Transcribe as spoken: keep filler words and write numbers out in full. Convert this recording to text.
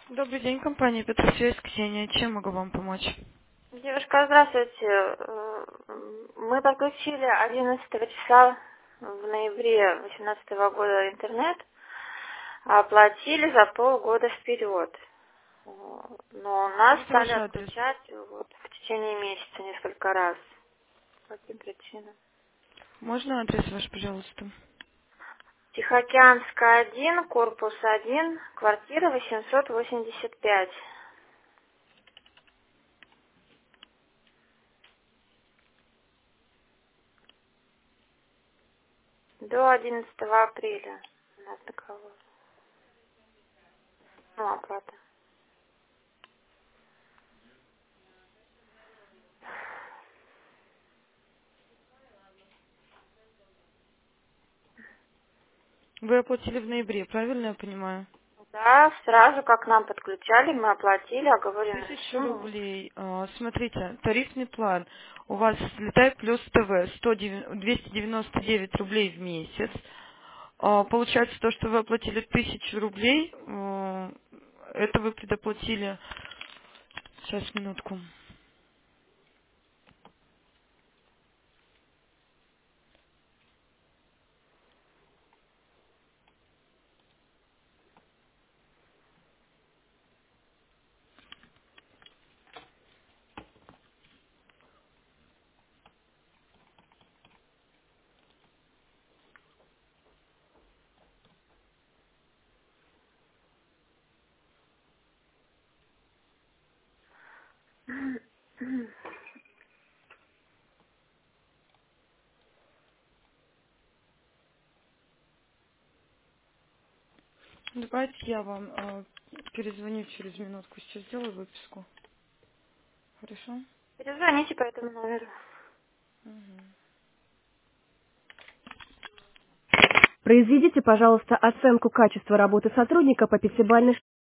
Добрый день, компания Петросвязь, Ксения. Чем могу вам помочь? Девушка, здравствуйте. Э, Мы подключили одиннадцатого числа в ноябре восемнадцатого года интернет, а оплатили за полгода вперед. Э, Но нас Скажите стали ваш адрес. отключать вот в течение месяца несколько раз. По каким причинам? Можно адрес ваш, пожалуйста? Тихоокеанская один, корпус один, квартира восемьсот восемьдесят пять. До одиннадцатого апреля у нас договор. Ну, оплата. Вы оплатили в ноябре, правильно я понимаю? Да, сразу как нам подключали, мы оплатили оговоренную Тысячу сумму. рублей. А, Смотрите, тарифный план. У вас Летай плюс ТВ сто девя- двести девяносто девять рублей в месяц. А, Получается то, что вы оплатили тысячу рублей, э, это вы предоплатили. Сейчас, минутку. Давайте я вам э, перезвоню через минутку. Сейчас сделаю выписку. Хорошо? Перезвоните по этому номеру. Мгм. Произведите, пожалуйста, оценку качества работы сотрудника по пятибалльной